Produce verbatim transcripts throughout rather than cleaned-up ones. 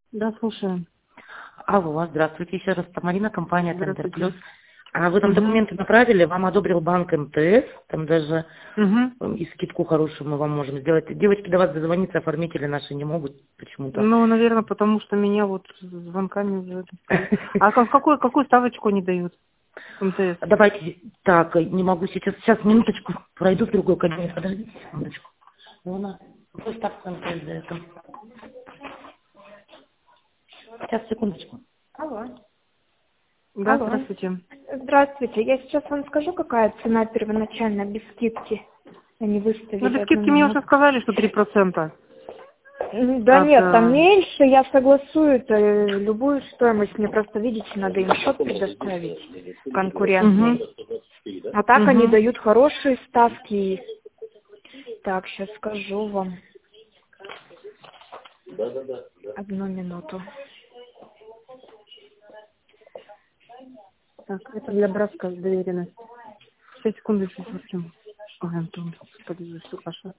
Да, слушаю. Алло, здравствуйте еще раз. Это Марина, компания Тендер Плюс. Здравствуйте. А вы там Угу. документы направили, вам одобрил банк МТС, там даже Угу. и скидку хорошую мы вам можем сделать. Девочки до вас дозвониться, оформители наши не могут почему-то. Ну, наверное, потому что меня вот звонками уже достали. А ка- какую, какую ставочку не дают? МТС. Давайте, так, не могу сейчас, сейчас, минуточку, пройду в другой кабинет, подождите секундочку. Луна, какой ставка МТС за это? Сейчас, секундочку. Алло. Да, Алло. здравствуйте. Здравствуйте. Я сейчас вам скажу, какая цена первоначально без скидки. Они выставили Ну, без одну скидки мне уже минуту. сказали, что три процента. М, Да От, нет, там э, меньше, я согласую это, любую стоимость. Мне просто, видите, надо им счет предоставить конкурентный. угу. А так они Угу. дают хорошие ставки. Так, сейчас скажу вам. Одну минуту. Так, это для братской доверенности. Сейчас, секундочку, Артем. Ой, Антон, господи, за что Паша.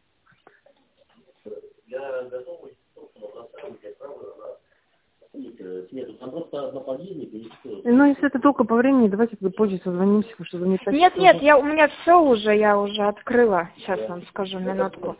Ну, если это только по времени, давайте тогда позже созвонимся, потому что звонить так Нет, нет, тоже. я, у меня все уже, я уже открыла. Сейчас вам скажу, минутку.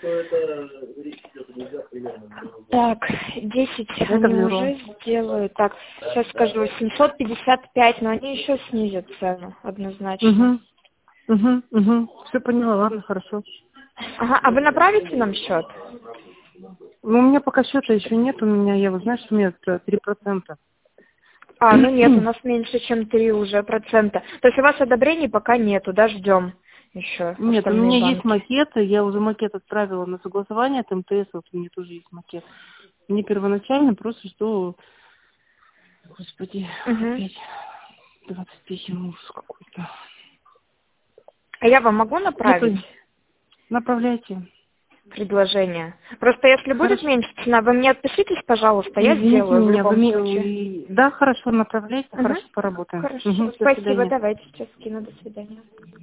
Так, десять Это они в бюро. уже сделают. Так, сейчас скажу, семьсот пятьдесят пять, но они еще снизят цену, однозначно. Угу. Угу, угу. Все поняла, ладно, хорошо. Ага, а вы направите нам счет? Ну, у меня пока счета еще нет, у меня, я вот знаешь, у меня три процента. А, ну нет, у нас меньше, чем три уже процента. То есть у вас одобрений пока нету, да, ждем еще Нет, у остальные меня есть банки. макеты, я уже макет отправила на согласование от МТС, вот у меня тоже есть макет. Мне первоначально просто что, господи, Угу. опять двадцать писем, ужас какой-то. А я вам могу Это направить направляйте. предложение? Просто если будет Хорошо. меньше цена, вы мне отпишитесь, пожалуйста, я Извините сделаю в меня, вы любом мне... случае. и- Да, хорошо, направляйте, Угу. хорошо поработаем. Хорошо, Угу, до спасибо, свидания. давайте сейчас скину, до свидания.